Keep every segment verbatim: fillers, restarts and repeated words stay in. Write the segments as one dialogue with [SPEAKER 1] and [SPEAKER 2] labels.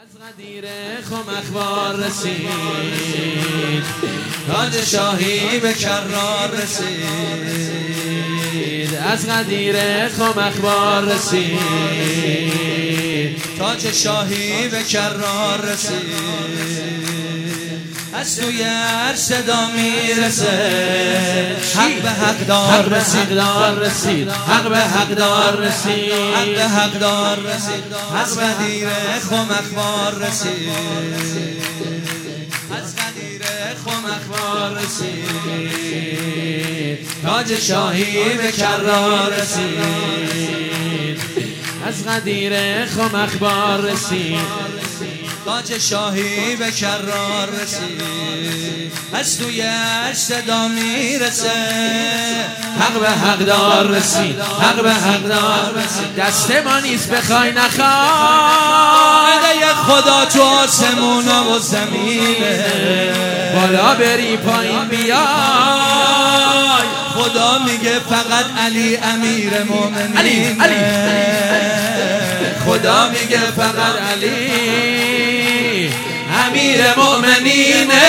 [SPEAKER 1] غدیر خم اخبار رسید، تاج شاهی به کرار رسید. از غدیر خم اخبار رسید، تاج شاهی به کرار رسید. از توی هر صدا میرسه، حق به حق دار رسید، حق به حق دار رسید، حق به حق دار رسید. از غدیر خم اخبار رسید، از غدیر خم اخبار رسید، تاج شاهی به کرار رسید. از غدیر خم اخبار رسید، تاج شاهی به کرار رسید. از توی اش صدا میرسه، حق به حق دار رسید، حق به حق دار رسید. دست ما نیست بخوای نخوای، ایده خدا تو آسمونا و زمینه. بالا بری پایین بیای، خدا میگه فقط علی امیر مومنینه. علی علی خدا میگه فقط علی امیر مومنینه.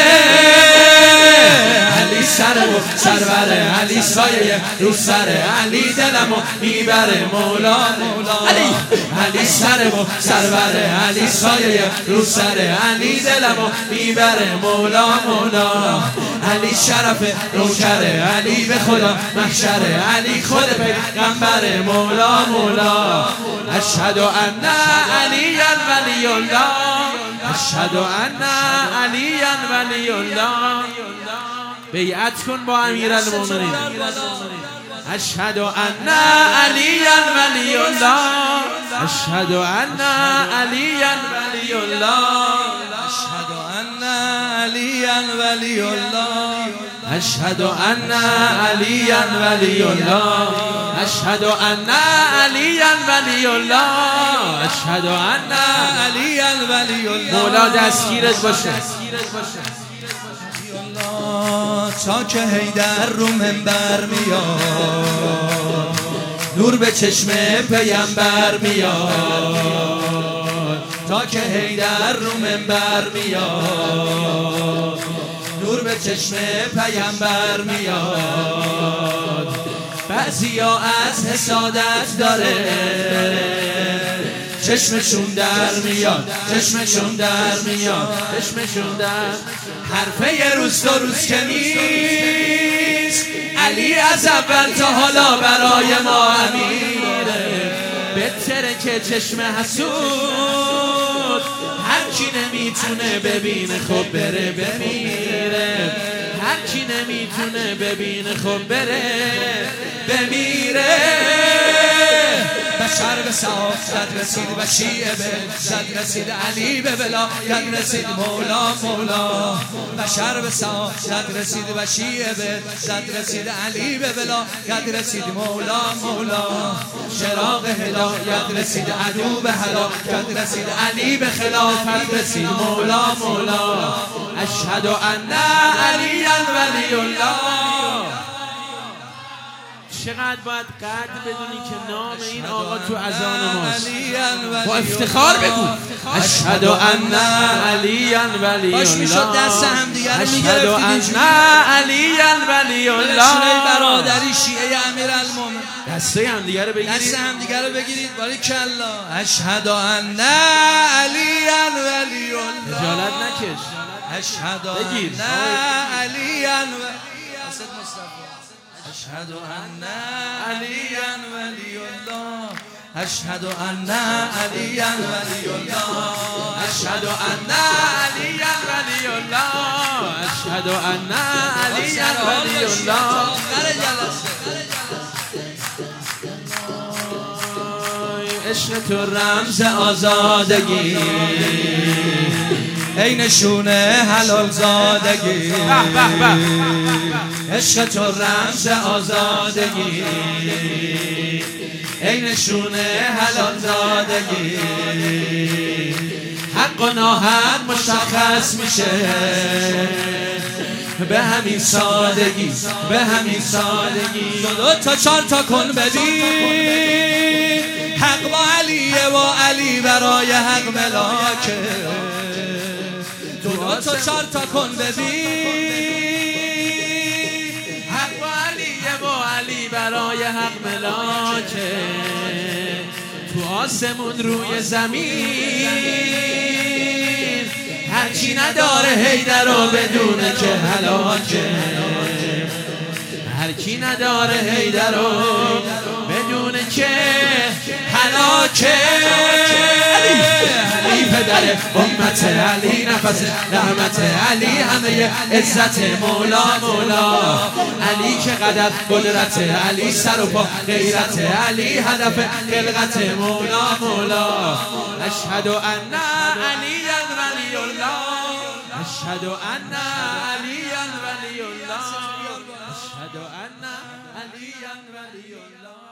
[SPEAKER 1] علی سر و سروره، علی سایه رو سره، علی دلمو میبره مولا مولا. علی علی سر و سروره، علی سایه رو سره، علی دلمو میبره مولا مولا. علی شرف روکره، علی به خدا محشره، علی خود پیغمبر مولا مولا. اشهد ان علی ولی الله، اشهد ان علی ولی الله. بیعت کن با امیرالمومنین. اشهد ان علی ولی الله، اشهد ان علی ولی الله، اشهد ان علی ولی الله، اشهد ان علی ولی الله، اشهد ان علی ولی الله، اشهد ان علی ولی الله. مولا دستگیرت باشه. تا که حیدر رو منبر میاد، نور به چشم پیمبر میاد. تا که حیدر رو منبر میاد، نور به چشم پیمبر میاد. بعضیا از حسادت داره، چشمشون در میاد، چشمشون در میاد، چشمشون در. حرفه یه روز دو روز که نیست، علی از اول تا حالا برای ما امیره. بهتره که چشم حسود هر کی نمیتونه ببینه خب بره بمیره. هر کی نمیتونه ببینه خب بره بمیره. بشر به سعادت رسید و شیعه به عزت رسید، علی به ولایت رسید مولا مولا. بشر به سعادت رسید و شیعه به عزت رسید، علی به ولایت رسید مولا مولا. چراغ هدایت رسید، عدو به هلاکت رسید، علی به خلافت رسید مولا مولا. اشهد ان علی ولی الله. چقدر باید قدر بدونی که نام این آقا تو اذان ماست. با افتخار بگو اشهد ان علی ولی الله. باش میشد دست هم دیگر رو میگرفتید. اشهد ان علی ولی الله. برادری شیعه امیرالمومنین، دسته هم دیگر رو بگیرید، دست هم دیگر رو بگیرید. باریکلا. اشهد ان علی ولی الله. خجالت نکش. اشهد ان علی اشهد ان علی ولی الله، اشهد ان علی ولی الله، اشهد ان علی ولی الله، اشهد ان علی ولی الله. عشق تو رمز آزادگی، ای نشونه حلال زادگی. عشق تو رمز آزادگی، ای نشونه حلال زادگی. حق و ناحق مشخص میشه به همین سادگی، به همین سادگی. دو تا چار تا کن ببین، حق با علیه و علی برای حق ملاکه. تو چار تا کن ببین حق و علیه و علی برای حق ملاکه تو آسمون روی زمین هرچی نداره حیدر رو بدونه که هلاکه هرکی نداره حیدر رو بدونه که هلاکه علی پدر امت علی نفس رحمت علی همه عزت مولا مولا علی که قدر قدرت علی سر و پا غیرت علی هدف خلقت مولا مولا اشهد ان علی ولی الله اشهد ان علی ولی الله اشهد ان علی ولی الله